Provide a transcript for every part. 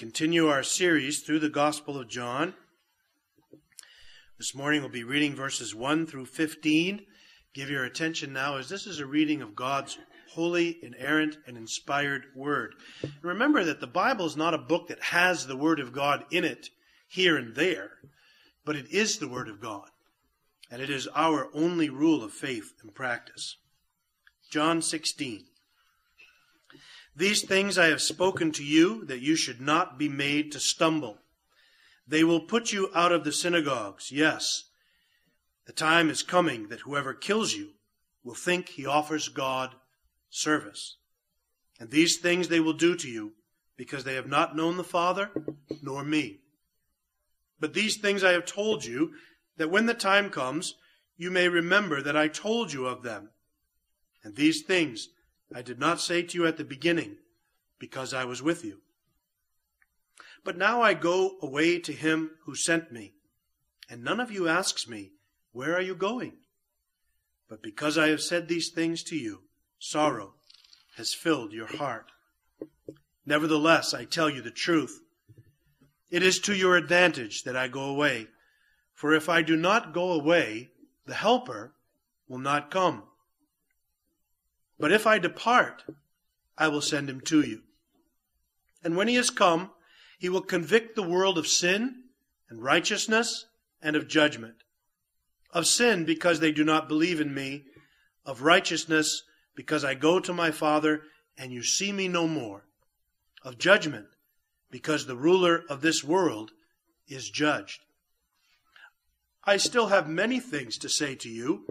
continue our series through the Gospel of John. This morning we'll be reading verses 1 through 15. Give your attention now, as this is a reading of God's holy, inerrant, and inspired Word. And remember that the Bible is not a book that has the Word of God in it here and there, but it is the Word of God, and it is our only rule of faith and practice. John 16. These things I have spoken to you, that you should not be made to stumble. They will put you out of the synagogues. Yes, the time is coming that whoever kills you will think he offers God service. And these things they will do to you, because they have not known the Father, nor me. But these things I have told you, that when the time comes, you may remember that I told you of them. And these things I did not say to you at the beginning, because I was with you. But now I go away to him who sent me, and none of you asks me, where are you going? But because I have said these things to you, sorrow has filled your heart. Nevertheless, I tell you the truth. It is to your advantage that I go away. For if I do not go away, the Helper will not come. But if I depart, I will send him to you. And when he has come, he will convict the world of sin and righteousness and of judgment. Of sin, because they do not believe in me. Of righteousness, because I go to my Father, and you see me no more. Of judgment, because the ruler of this world is judged. I still have many things to say to you,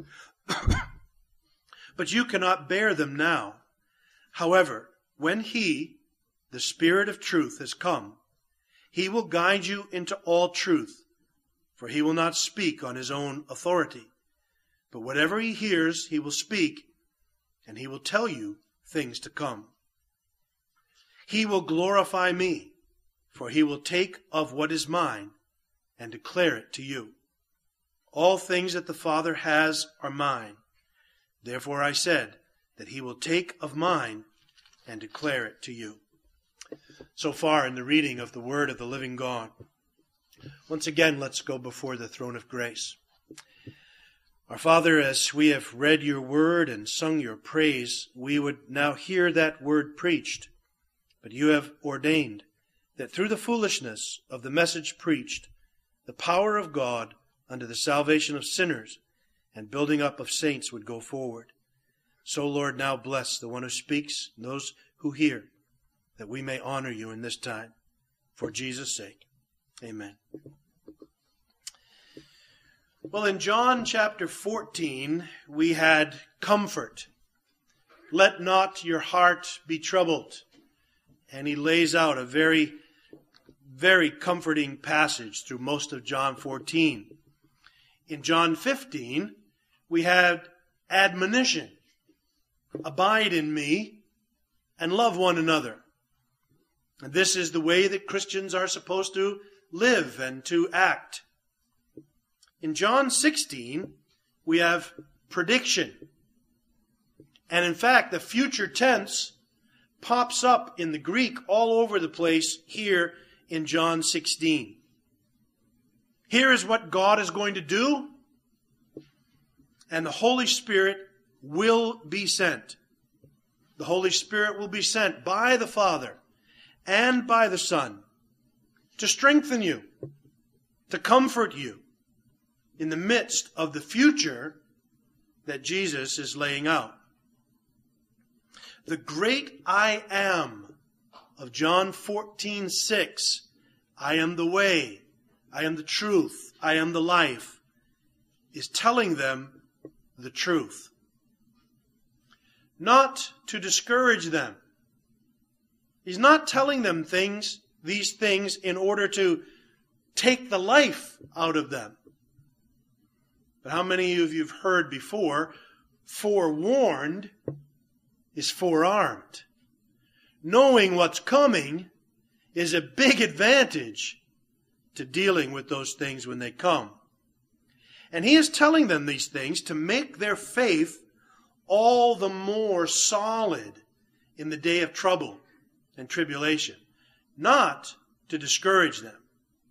but you cannot bear them now. However, when he, the Spirit of truth, has come, he will guide you into all truth, for he will not speak on his own authority. But whatever he hears, he will speak, and he will tell you things to come. He will glorify me, for he will take of what is mine and declare it to you. All things that the Father has are mine. Therefore I said that he will take of mine and declare it to you. So far in the reading of the Word of the living God. Once again, let's go before the throne of grace. Our Father, as we have read your Word and sung your praise, we would now hear that Word preached. But you have ordained that through the foolishness of the message preached, the power of God unto the salvation of sinners and building up of saints would go forward. So, Lord, now bless the one who speaks and those who hear, that we may honor you in this time. For Jesus' sake, amen. Well, in John chapter 14, we had comfort. Let not your heart be troubled. And he lays out a very, very comforting passage through most of John 14. In John 15, we had admonition. Abide in me and love one another. And this is the way that Christians are supposed to live and to act. In John 16, we have prediction. And in fact, the future tense pops up in the Greek all over the place here in John 16. Here is what God is going to do, and the Holy Spirit will be sent. The Holy Spirit will be sent by the Father and by the Son to strengthen you, to comfort you in the midst of the future that Jesus is laying out. The great I am of John 14:6, I am the way, I am the truth, I am the life, is telling them the truth. Not to discourage them. He's not telling them these things in order to take the life out of them. But how many of you have heard before, forewarned is forearmed. Knowing what's coming is a big advantage to dealing with those things when they come. And he is telling them these things to make their faith all the more solid in the day of trouble and tribulation. Not to discourage them.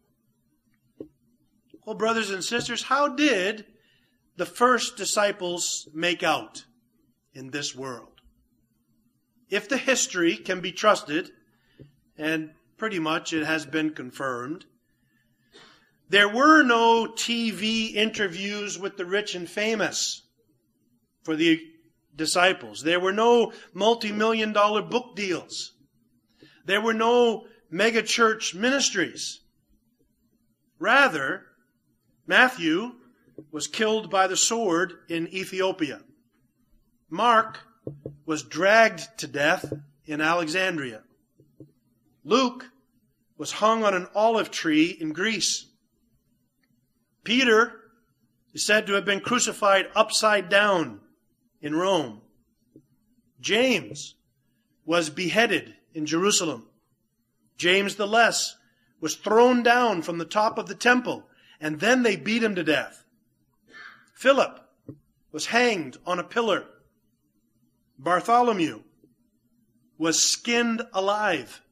Well, brothers and sisters, how did the first disciples make out in this world? If the history can be trusted, and pretty much it has been confirmed, there were no TV interviews with the rich and famous for the disciples. There were no multi-million-dollar book deals. There were no mega-church ministries. Rather, Matthew was killed by the sword in Ethiopia. Mark was dragged to death in Alexandria. Luke was hung on an olive tree in Greece. Peter is said to have been crucified upside down in Rome. James was beheaded in Jerusalem. James the Less was thrown down from the top of the temple, and then they beat him to death. Philip was hanged on a pillar. Bartholomew was skinned alive.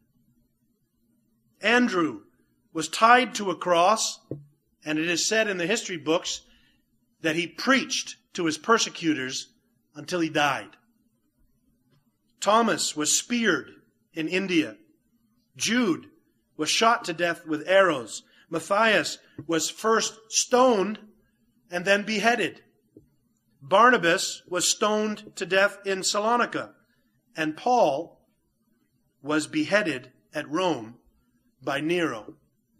Andrew was tied to a cross, and it is said in the history books that he preached to his persecutors until he died. Thomas was speared in India. Jude was shot to death with arrows. Matthias was first stoned and then beheaded. Barnabas was stoned to death in Salonika. And Paul was beheaded at Rome by Nero.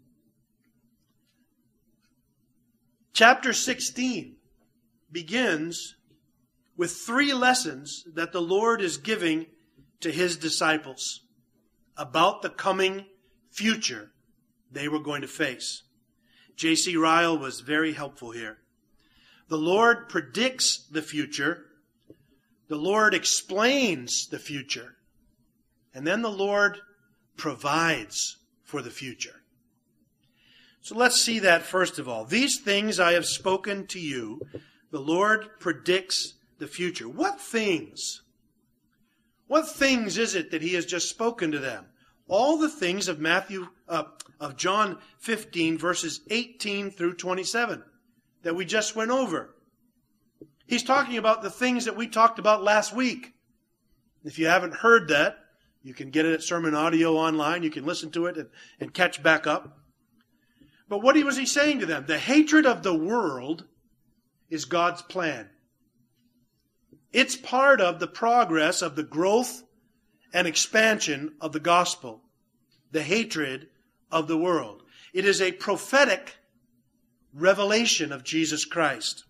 Chapter 16 begins with 3 lessons that the Lord is giving to his disciples about the coming future they were going to face. J.C. Ryle was very helpful here. The Lord predicts the future. The Lord explains the future. And then the Lord provides for the future. So let's see that first of all. These things I have spoken to you. The Lord predicts the future. What things? What things is it that he has just spoken to them? All the things of of John 15, verses 18 through 27 that we just went over. He's talking about the things that we talked about last week. If you haven't heard that, you can get it at Sermon Audio online. You can listen to it and catch back up. But what was he saying to them? The hatred of the world is God's plan. It's part of the progress of the growth and expansion of the gospel. The hatred of the world. It is a prophetic revelation of Jesus Christ.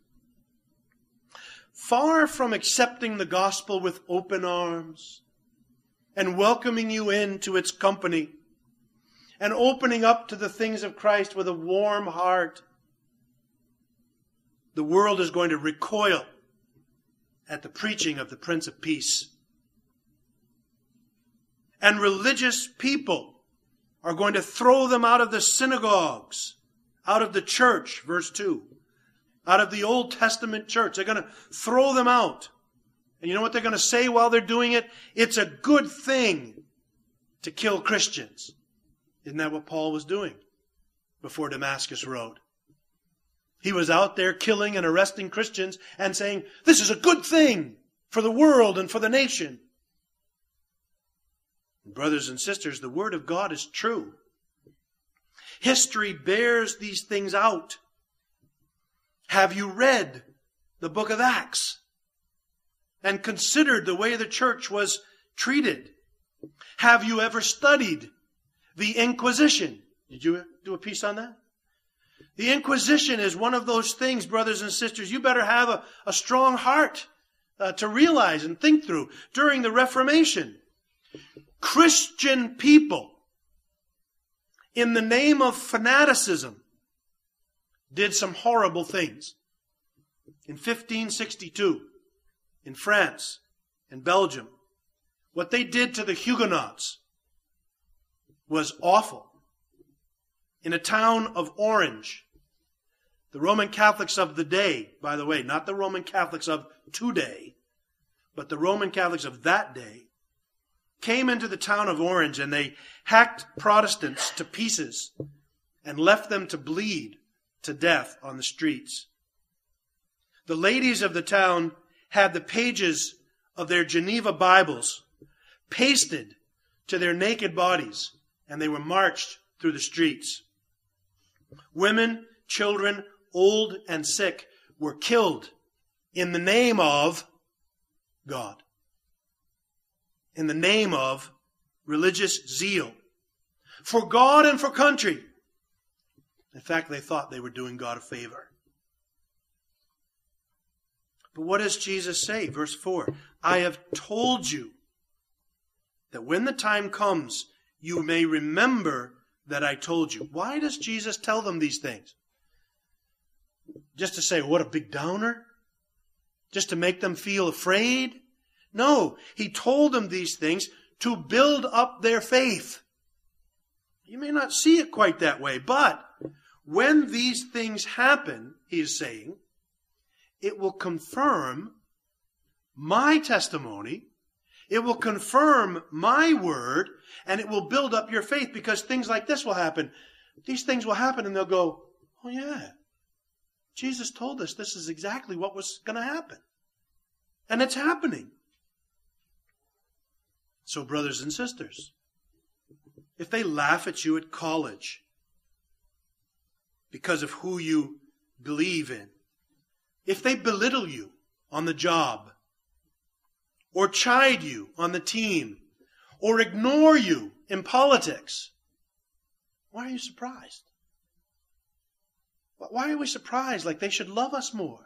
Far from accepting the gospel with open arms and welcoming you into its company and opening up to the things of Christ with a warm heart, the world is going to recoil at the preaching of the Prince of Peace. And religious people are going to throw them out of the synagogues, out of the church, verse 2, out of the Old Testament church. They're going to throw them out. And you know what they're going to say while they're doing it? It's a good thing to kill Christians. Isn't that what Paul was doing before Damascus Road? He was out there killing and arresting Christians and saying, this is a good thing for the world and for the nation. Brothers and sisters, the Word of God is true. History bears these things out. Have you read the book of Acts and considered the way the church was treated? Have you ever studied the Inquisition? Did you do a piece on that? The Inquisition is one of those things, brothers and sisters, you better have a strong heart to realize and think through. During the Reformation, Christian people, in the name of fanaticism, did some horrible things. In 1562, in France and Belgium, what they did to the Huguenots was awful. In a town of Orange, the Roman Catholics of the day, by the way, not the Roman Catholics of today, but the Roman Catholics of that day, came into the town of Orange and they hacked Protestants to pieces and left them to bleed to death on the streets. The ladies of the town had the pages of their Geneva Bibles pasted to their naked bodies, and they were marched through the streets. Women, children, old and sick were killed in the name of God, in the name of religious zeal for God and for country. In fact, they thought they were doing God a favor. But what does Jesus say? Verse 4, I have told you that when the time comes, you may remember that I told you. Why does Jesus tell them these things? Just to say, what a big downer? Just to make them feel afraid? No, he told them these things to build up their faith. You may not see it quite that way, but when these things happen, he is saying, it will confirm my testimony, it will confirm my word, and it will build up your faith, because things like this will happen. These things will happen and they'll go, oh yeah, Jesus told us this is exactly what was going to happen. And it's happening. So brothers and sisters, if they laugh at you at college because of who you believe in, if they belittle you on the job, or chide you on the team, or ignore you in politics, why are you surprised? Why are we surprised like they should love us more?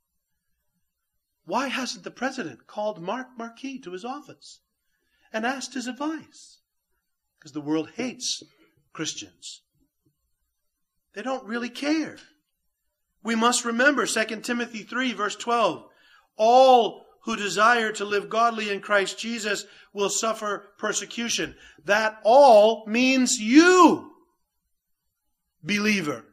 Why hasn't the president called Mark Marquis to his office and asked his advice? Because the world hates Christians. They don't really care. We must remember 2 Timothy 3 verse 12. All who desire to live godly in Christ Jesus will suffer persecution. That all means you, believer.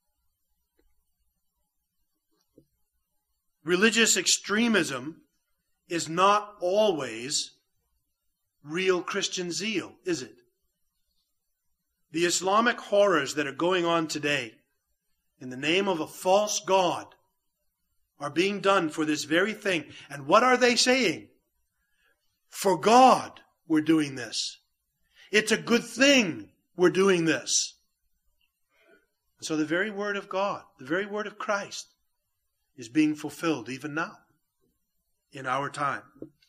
Religious extremism is not always real Christian zeal, is it? The Islamic horrors that are going on today in the name of a false god are being done for this very thing. And what are they saying? For God, we're doing this. It's a good thing we're doing this. So the very word of God, the very word of Christ, is being fulfilled even now, in our time.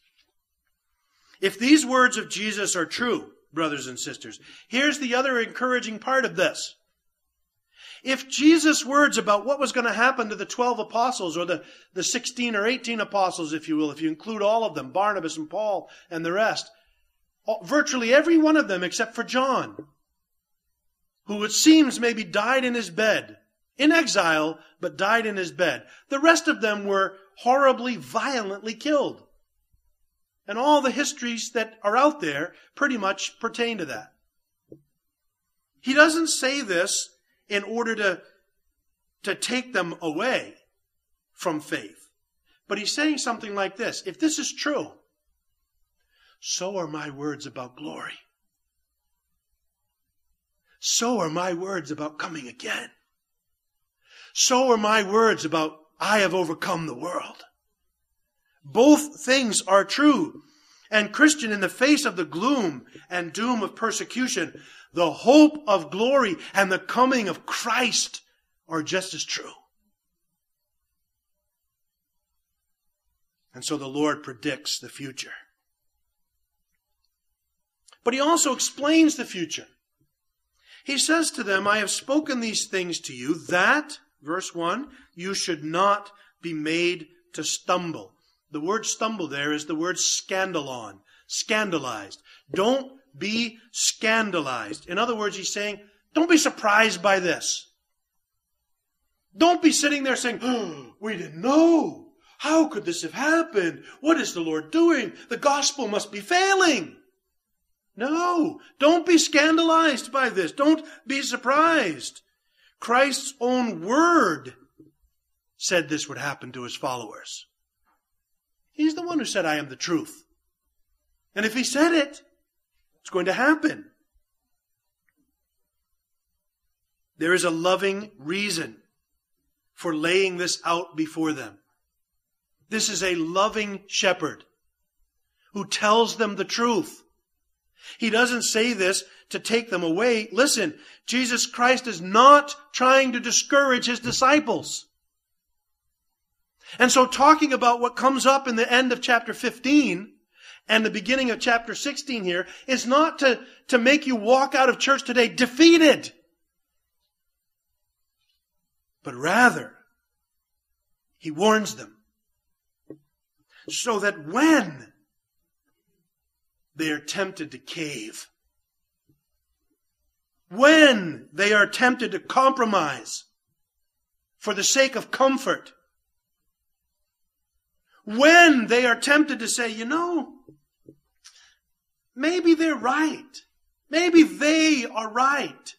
If these words of Jesus are true, brothers and sisters, here's the other encouraging part of this. If Jesus' words about what was going to happen to the 12 apostles, or the 16 or 18 apostles, if you will, if you include all of them, Barnabas and Paul and the rest, virtually every one of them except for John, who it seems maybe died in his bed, in exile, but died in his bed. The rest of them were horribly, violently killed. And all the histories that are out there pretty much pertain to that. He doesn't say this in order to take them away from faith. But he's saying something like this. If this is true, so are my words about glory. So are my words about coming again. So are my words about I have overcome the world. Both things are true. And Christian, in the face of the gloom and doom of persecution, the hope of glory and the coming of Christ are just as true. And so the Lord predicts the future. But he also explains the future. He says to them, I have spoken these things to you that, verse 1, you should not be made to stumble. The word stumble there is the word scandalon, scandalized. Don't be scandalized. In other words, he's saying, don't be surprised by this. Don't be sitting there saying, oh, we didn't know. How could this have happened? What is the Lord doing? The gospel must be failing. No, don't be scandalized by this. Don't be surprised. Christ's own word said this would happen to his followers. He's the one who said, I am the truth. And if he said it, It's going to happen. There is a loving reason for laying this out before them. This is a loving shepherd who tells them the truth. He doesn't say this to take them away. Listen, Jesus Christ is not trying to discourage his disciples. And so talking about what comes up in the end of chapter 15 and the beginning of chapter 16 here is not to make you walk out of church today defeated, but rather he warns them so that when they are tempted to cave, when they are tempted to compromise for the sake of comfort, when they are tempted to say, maybe they're right. Maybe they are right.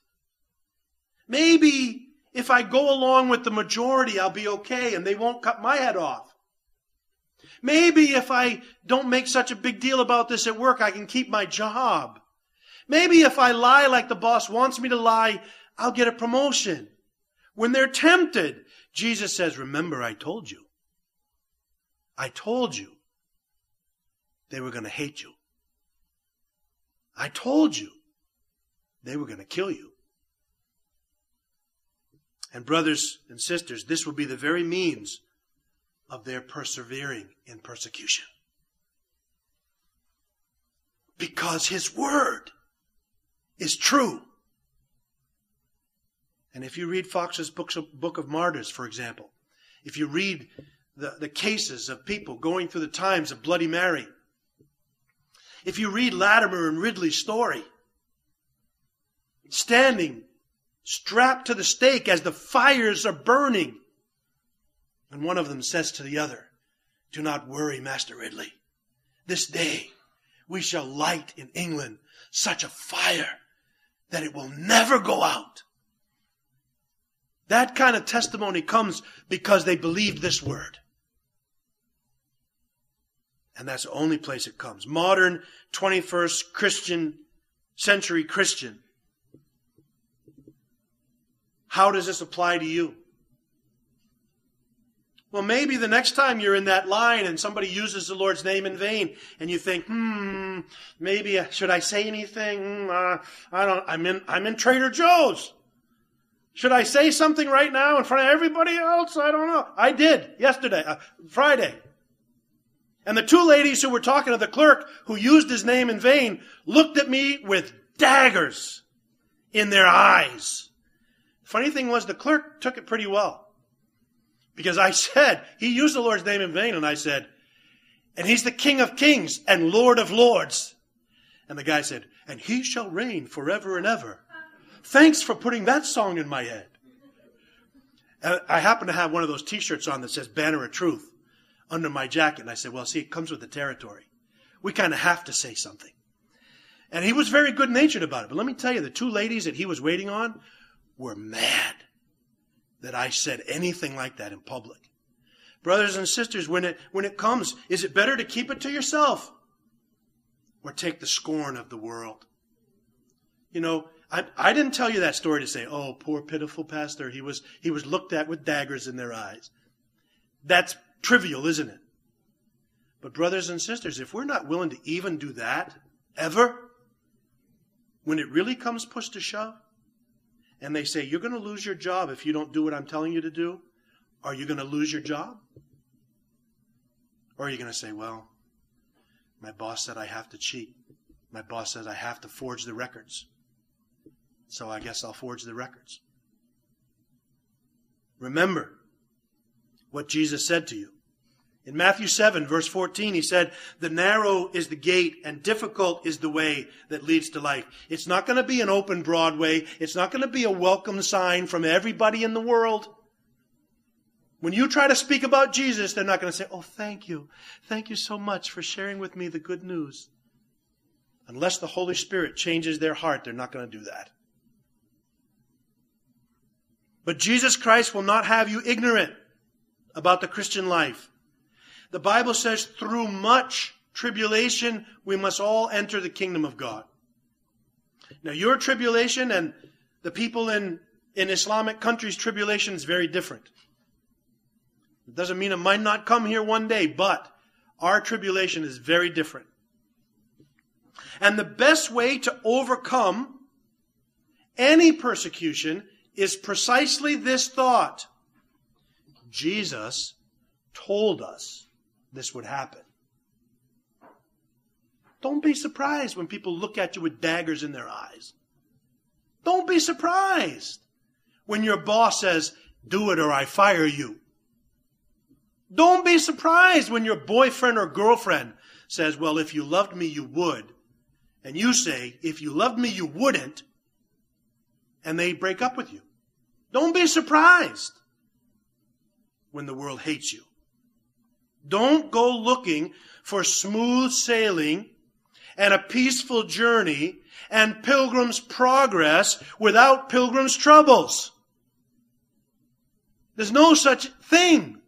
Maybe if I go along with the majority, I'll be okay and they won't cut my head off. Maybe if I don't make such a big deal about this at work, I can keep my job. Maybe if I lie like the boss wants me to lie, I'll get a promotion. When they're tempted, Jesus says, remember, I told you. I told you they were going to hate you. I told you they were going to kill you. And brothers and sisters, this will be the very means of their persevering in persecution. Because his word is true. And if you read Fox's Book of Martyrs, for example, if you read the cases of people going through the times of Bloody Mary, if you read Latimer and Ridley's story, standing strapped to the stake as the fires are burning, and one of them says to the other, do not worry, Master Ridley. This day we shall light in England such a fire that it will never go out. That kind of testimony comes because they believed this word. And that's the only place it comes. Modern 21st century Christian. How does this apply to you? Well, maybe the next time you're in that line and somebody uses the Lord's name in vain and you think, maybe should I say anything? I'm in Trader Joe's. Should I say something right now in front of everybody else? I don't know. I did yesterday, Friday. And the two ladies who were talking to the clerk who used his name in vain looked at me with daggers in their eyes. Funny thing was, the clerk took it pretty well. Because I said, he used the Lord's name in vain, and I said, and he's the King of Kings and Lord of Lords. And the guy said, and he shall reign forever and ever. Thanks for putting that song in my head. And I happen to have one of those t-shirts on that says Banner of Truth under my jacket. And I said, well, see, it comes with the territory. We kind of have to say something. And he was very good-natured about it. But let me tell you, the two ladies that he was waiting on were mad that I said anything like that in public. Brothers and sisters, when it comes, is it better to keep it to yourself or take the scorn of the world? I didn't tell you that story to say, oh, poor pitiful pastor, he was looked at with daggers in their eyes. That's trivial, isn't it? But brothers and sisters, if we're not willing to even do that, ever, when it really comes push to shove, and they say, you're going to lose your job if you don't do what I'm telling you to do, are you going to lose your job? Or are you going to say, well, my boss said I have to cheat. My boss says I have to forge the records. So I guess I'll forge the records. Remember what Jesus said to you. In Matthew 7, verse 14, he said, the narrow is the gate and difficult is the way that leads to life. It's not going to be an open Broadway. It's not going to be a welcome sign from everybody in the world. When you try to speak about Jesus, they're not going to say, oh, thank you. Thank you so much for sharing with me the good news. Unless the Holy Spirit changes their heart, they're not going to do that. But Jesus Christ will not have you ignorant about the Christian life. The Bible says through much tribulation we must all enter the kingdom of God. Now, your tribulation and the people in Islamic countries' tribulation is very different. It doesn't mean it might not come here one day, but our tribulation is very different. And the best way to overcome any persecution is precisely this thought. Jesus told us this would happen. Don't be surprised when people look at you with daggers in their eyes. Don't be surprised when your boss says, "Do it or I fire you." Don't be surprised when your boyfriend or girlfriend says, "Well, if you loved me, you would." And you say, "If you loved me, you wouldn't." And they break up with you. Don't be surprised when the world hates you. Don't go looking for smooth sailing and a peaceful journey and pilgrim's progress without pilgrim's troubles. There's no such thing.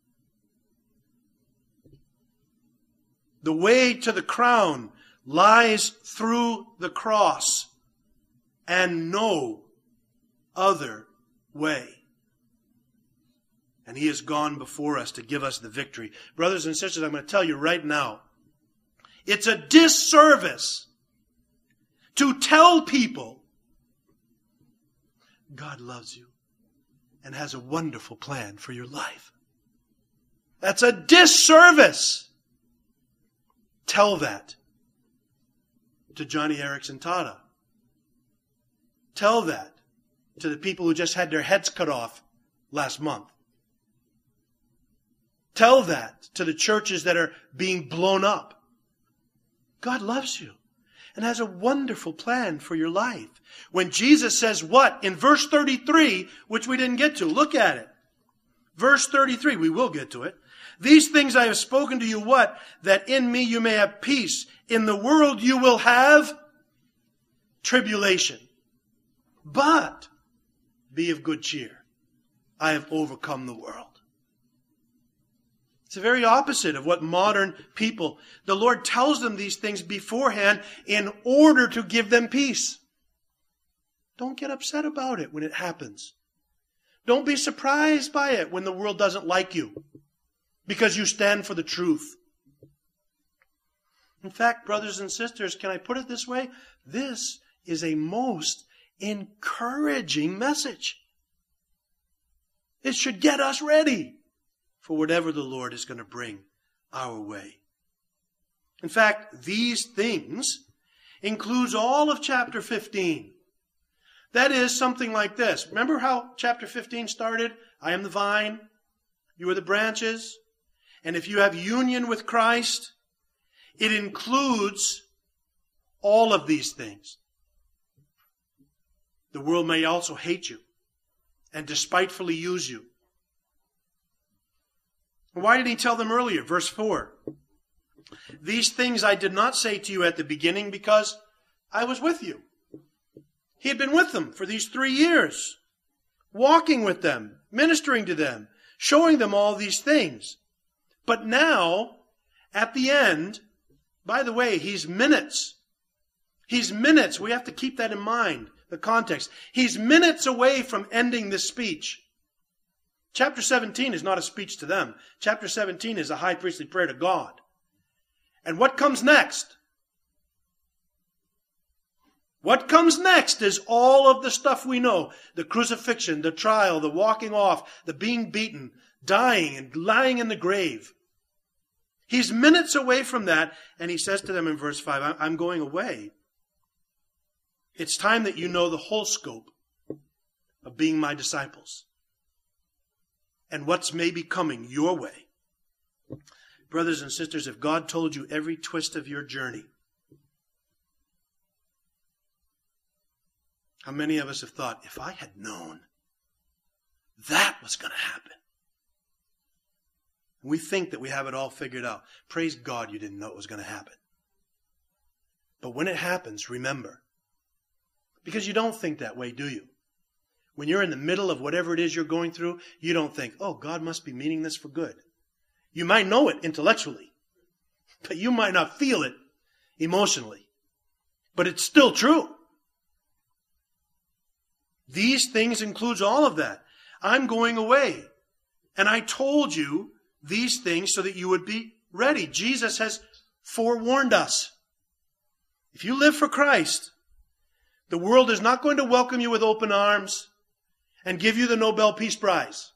The way to the crown lies through the cross and no other way. And He has gone before us to give us the victory. Brothers and sisters, I'm going to tell you right now, it's a disservice to tell people God loves you and has a wonderful plan for your life. That's a disservice. Tell that to Johnny Erickson Tada. Tell that to the people who just had their heads cut off last month. Tell that to the churches that are being blown up. God loves you and has a wonderful plan for your life. When Jesus says what? In verse 33, which we didn't get to. Look at it. Verse 33, we will get to it. These things I have spoken to you what? That in me you may have peace. In the world you will have tribulation. But be of good cheer. I have overcome the world. It's the very opposite of what modern people, the Lord tells them these things beforehand in order to give them peace. Don't get upset about it when it happens. Don't be surprised by it when the world doesn't like you because you stand for the truth. In fact, brothers and sisters, can I put it this way? This is a most encouraging message. It should get us ready for whatever the Lord is going to bring our way. In fact, these things includes all of chapter 15. That is something like this. Remember how chapter 15 started? I am the vine, you are the branches. And if you have union with Christ, it includes all of these things. The world may also hate you and despitefully use you. Why did He tell them earlier? Verse 4. These things I did not say to you at the beginning because I was with you. He had been with them for these 3 years, walking with them, ministering to them, showing them all these things. But now, at the end, by the way, He's minutes. He's minutes. We have to keep that in mind, the context. He's minutes away from ending this speech. Chapter 17 is not a speech to them. Chapter 17 is a high priestly prayer to God. And what comes next? What comes next is all of the stuff we know. The crucifixion, the trial, the walking off, the being beaten, dying and lying in the grave. He's minutes away from that, and He says to them in verse 5, I'm going away. It's time that you know the whole scope of being my disciples and what's maybe coming your way. Brothers and sisters, if God told you every twist of your journey, how many of us have thought, if I had known that was going to happen? We think that we have it all figured out. Praise God you didn't know it was going to happen. But when it happens, remember. Because you don't think that way, do you? When you're in the middle of whatever it is you're going through, you don't think, oh, God must be meaning this for good. You might know it intellectually, but you might not feel it emotionally. But it's still true. These things includes all of that. I'm going away. And I told you these things so that you would be ready. Jesus has forewarned us. If you live for Christ, the world is not going to welcome you with open arms and give you the Nobel Peace Prize.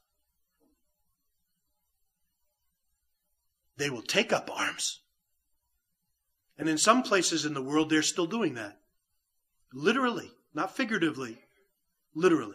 They will take up arms. And in some places in the world, they're still doing that. Literally, not figuratively, literally.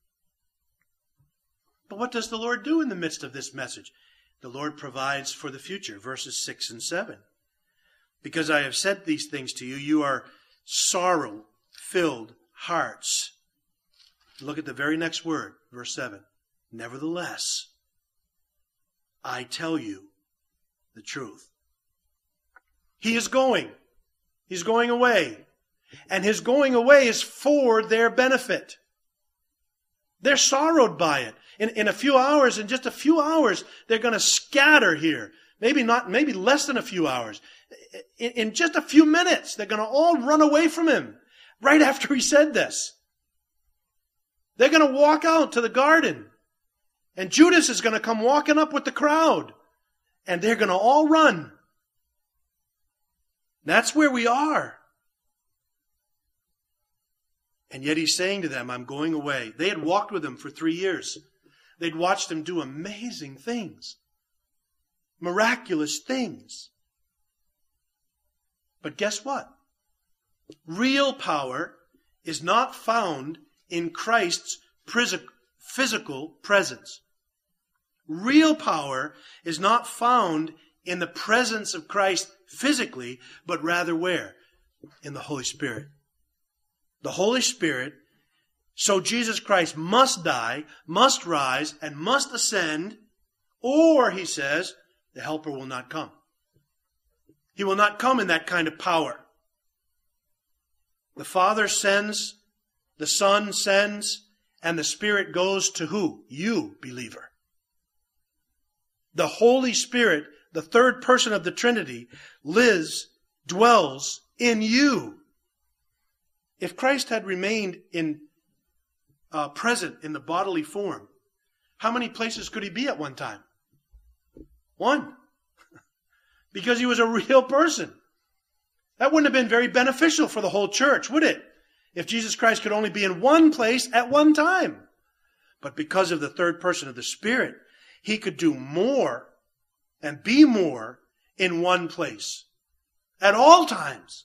But what does the Lord do in the midst of this message? The Lord provides for the future, verses 6 and 7. Because I have said these things to you, you are sorrow-filled hearts. Look at the very next word, verse 7. Nevertheless, I tell you the truth. He is going. He's going away. And his going away is for their benefit. They're sorrowed by it. In a few hours, in just a few hours, they're going to scatter here. Maybe less than a few hours. In just a few minutes, they're going to all run away from him. Right after he said this. They're going to walk out to the garden. And Judas is going to come walking up with the crowd. And they're going to all run. That's where we are. And yet he's saying to them, I'm going away. They had walked with him for 3 years. They'd watched him do amazing things. Miraculous things. But guess what? Real power is not found in Christ's physical presence. Real power is not found in the presence of Christ physically, but rather where? In the Holy Spirit. The Holy Spirit. So Jesus Christ must die, must rise, and must ascend, or, he says, the Helper will not come. He will not come in that kind of power. The Father sends, the Son sends, and the Spirit goes to who? You, believer. The Holy Spirit, the third person of the Trinity, dwells in you. If Christ had remained present in the bodily form, how many places could he be at one time? One. Because he was a real person. That wouldn't have been very beneficial for the whole church, would it? If Jesus Christ could only be in one place at one time. But because of the third person of the Spirit, he could do more and be more in one place at all times.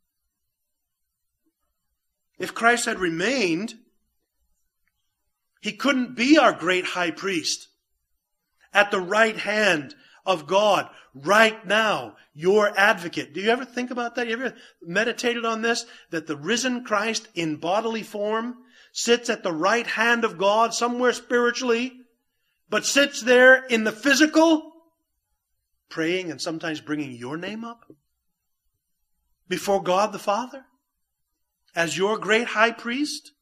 If Christ had remained, he couldn't be our great high priest at the right hand of God right now, your advocate. Do you ever think about that? You ever meditated on this? That the risen Christ in bodily form sits at the right hand of God somewhere spiritually, but sits there in the physical, praying and sometimes bringing your name up before God the Father as your great high priest?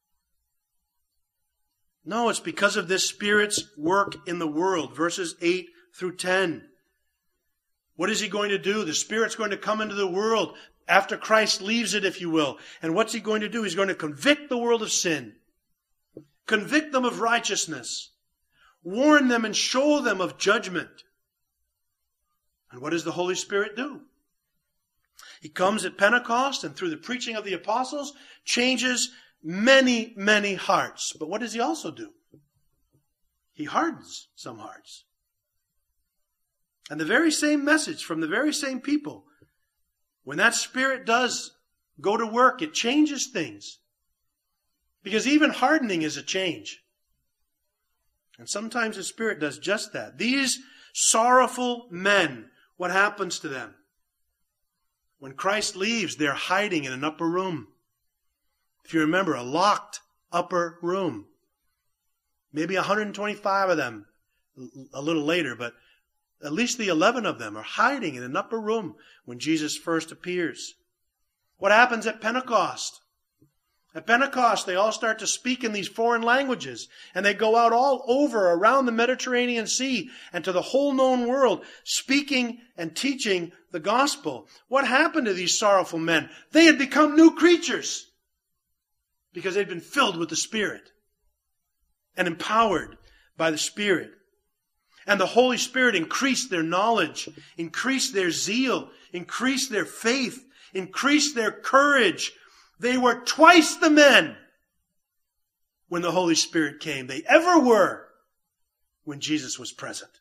No, it's because of this Spirit's work in the world. Verses 8 through 10. What is he going to do? The Spirit's going to come into the world after Christ leaves it, if you will. And what's he going to do? He's going to convict the world of sin. Convict them of righteousness. Warn them and show them of judgment. And what does the Holy Spirit do? He comes at Pentecost and through the preaching of the apostles changes many, many hearts. But what does he also do? He hardens some hearts. And the very same message from the very same people, when that Spirit does go to work, it changes things. Because even hardening is a change. And sometimes the Spirit does just that. These sorrowful men, what happens to them? When Christ leaves, they're hiding in an upper room. If you remember, a locked upper room. Maybe 125 of them a little later, but at least the 11 of them are hiding in an upper room when Jesus first appears. What happens at Pentecost? At Pentecost, they all start to speak in these foreign languages, and they go out all over around the Mediterranean Sea and to the whole known world, speaking and teaching the gospel. What happened to these sorrowful men? They had become new creatures. because they'd been filled with the Spirit and empowered by the Spirit. And the Holy Spirit increased their knowledge, increased their zeal, increased their faith, increased their courage. They were twice the men when the Holy Spirit came they ever were when Jesus was present.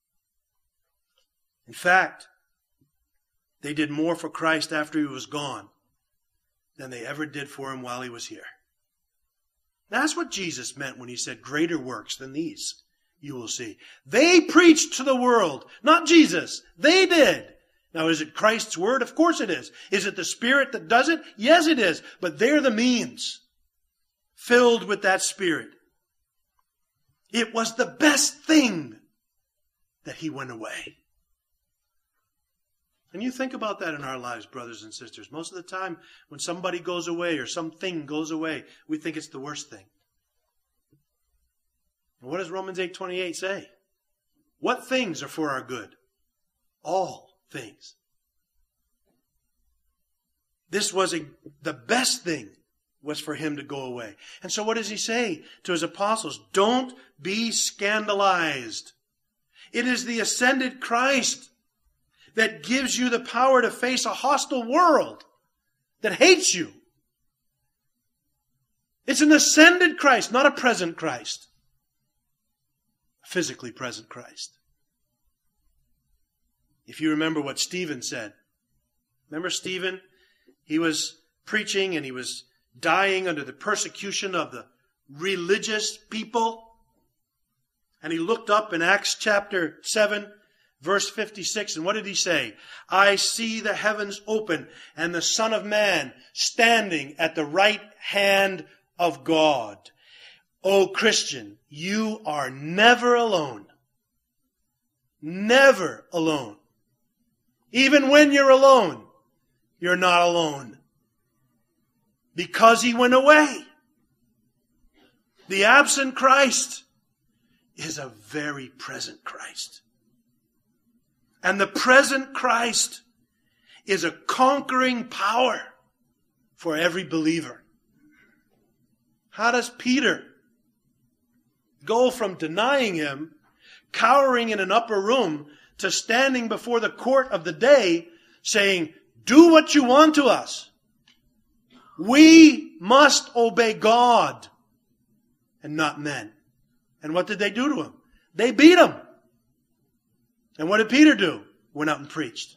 In fact, they did more for Christ after he was gone than they ever did for him while he was here. That's what Jesus meant when he said, greater works than these you will see. They preached to the world, not Jesus. They did. Now, is it Christ's word? Of course it is. Is it the Spirit that does it? Yes, it is. But they're the means, filled with that Spirit. It was the best thing that he went away. And you think about that in our lives, brothers and sisters. Most of the time, when somebody goes away or something goes away, we think it's the worst thing. And what does Romans 8:28 say? What things are for our good? All things. This was the best thing was for him to go away. And so what does he say to his apostles? Don't be scandalized. It is the ascended Christ that gives you the power to face a hostile world that hates you. It's an ascended Christ, not a present Christ. A physically present Christ. If you remember what Stephen said. Remember Stephen? He was preaching and he was dying under the persecution of the religious people. And he looked up in Acts chapter 7, verse 56, and what did he say? I see the heavens open and the Son of Man standing at the right hand of God. O Christian, you are never alone. Never alone. Even when you're alone, you're not alone. Because he went away. The absent Christ is a very present Christ. And the present Christ is a conquering power for every believer. How does Peter go from denying him, cowering in an upper room, to standing before the court of the day saying, do what you want to us. We must obey God and not men. And what did they do to him? They beat him. And what did Peter do? Went out and preached.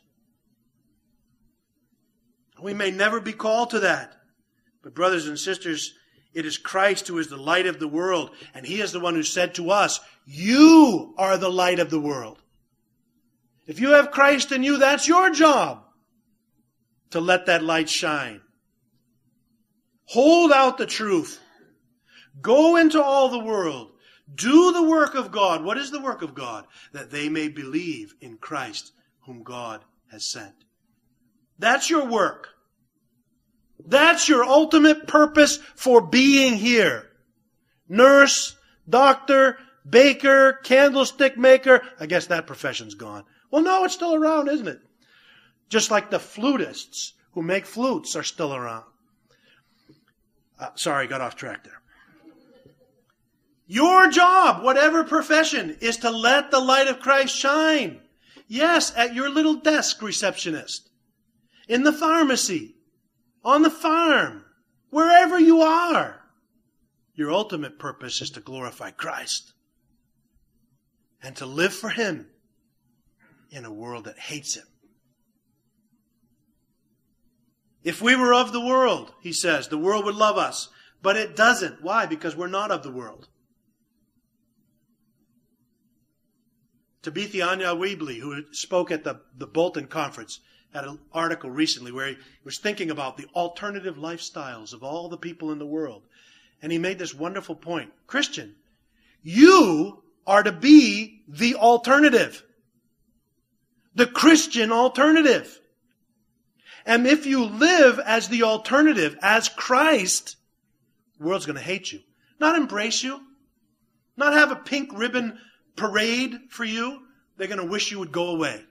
We may never be called to that. But brothers and sisters, it is Christ who is the light of the world. And he is the one who said to us, you are the light of the world. If you have Christ in you, that's your job. To let that light shine. Hold out the truth. Go into all the world. Do the work of God. What is the work of God? That they may believe in Christ whom God has sent. That's your work. That's your ultimate purpose for being here. Nurse, doctor, baker, candlestick maker. I guess that profession's gone. Well, no, it's still around, isn't it? Just like the flutists who make flutes are still around. Sorry, got off track there. Your job, whatever profession, is to let the light of Christ shine. Yes, at your little desk, receptionist. In the pharmacy. On the farm. Wherever you are. Your ultimate purpose is to glorify Christ. And to live for Him in a world that hates Him. If we were of the world, he says, the world would love us. But it doesn't. Why? Because we're not of the world. Tabitha Anyawibli, who spoke at the Bolton conference, had an article recently where he was thinking about the alternative lifestyles of all the people in the world. And he made this wonderful point. Christian, you are to be the alternative. The Christian alternative. And if you live as the alternative, as Christ, the world's going to hate you. Not embrace you. Not have a pink ribbon parade for you. They're going to wish you would go away.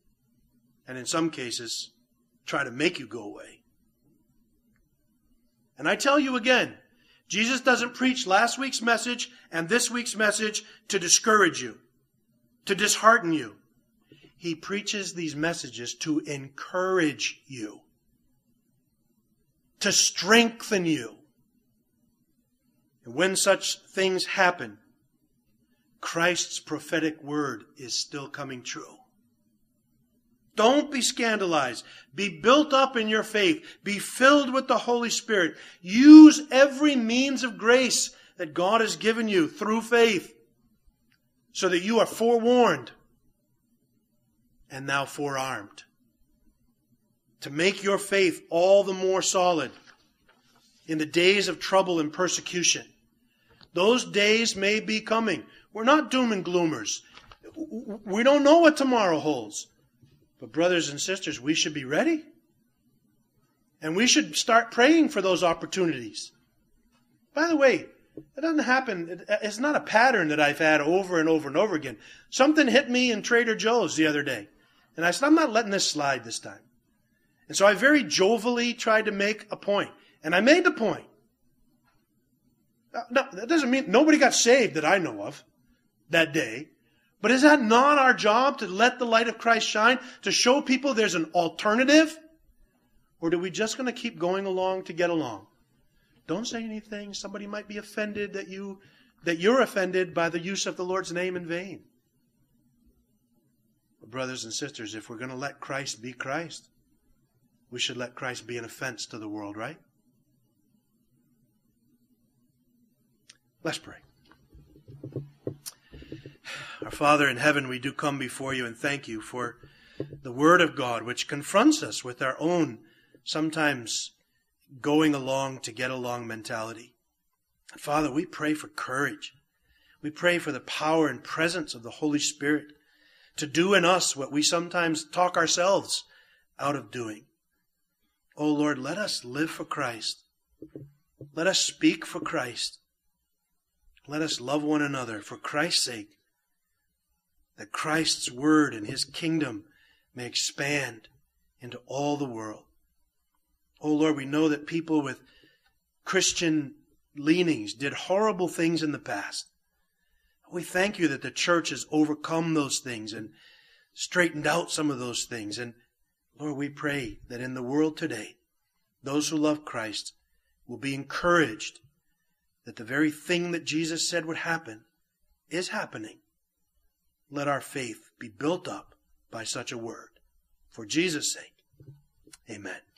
And in some cases, try to make you go away. And I tell you again, Jesus doesn't preach last week's message and this week's message to discourage you, to dishearten you. He preaches these messages to encourage you, to strengthen you. And when such things happen, Christ's prophetic word is still coming true. Don't be scandalized. Be built up in your faith. Be filled with the Holy Spirit. Use every means of grace that God has given you through faith so that you are forewarned and now forearmed to make your faith all the more solid in the days of trouble and persecution. Those days may be coming. We're not doom and gloomers. We don't know what tomorrow holds. But brothers and sisters, we should be ready. And we should start praying for those opportunities. By the way, it doesn't happen. It's not a pattern that I've had over and over and over again. Something hit me in Trader Joe's the other day. And I said, I'm not letting this slide this time. And so I very jovially tried to make a point. And I made the point. Now, that doesn't mean nobody got saved that I know of that day. But is that not our job to let the light of Christ shine, to show people there's an alternative? Or are we just going to keep going along to get along? Don't say anything. Somebody might be offended that you're offended by the use of the Lord's name in vain. But brothers and sisters, if we're going to let Christ be Christ, we should let Christ be an offense to the world, right? Let's pray. Our Father in heaven, we do come before you and thank you for the Word of God, which confronts us with our own, sometimes going along to get along mentality. And Father, we pray for courage. We pray for the power and presence of the Holy Spirit to do in us what we sometimes talk ourselves out of doing. Oh Lord, let us live for Christ. Let us speak for Christ. Let us love one another for Christ's sake, that Christ's word and his kingdom may expand into all the world. Oh Lord, we know that people with Christian leanings did horrible things in the past. We thank you that the church has overcome those things and straightened out some of those things. And Lord, we pray that in the world today, those who love Christ will be encouraged that the very thing that Jesus said would happen is happening. Let our faith be built up by such a word. For Jesus' sake, amen.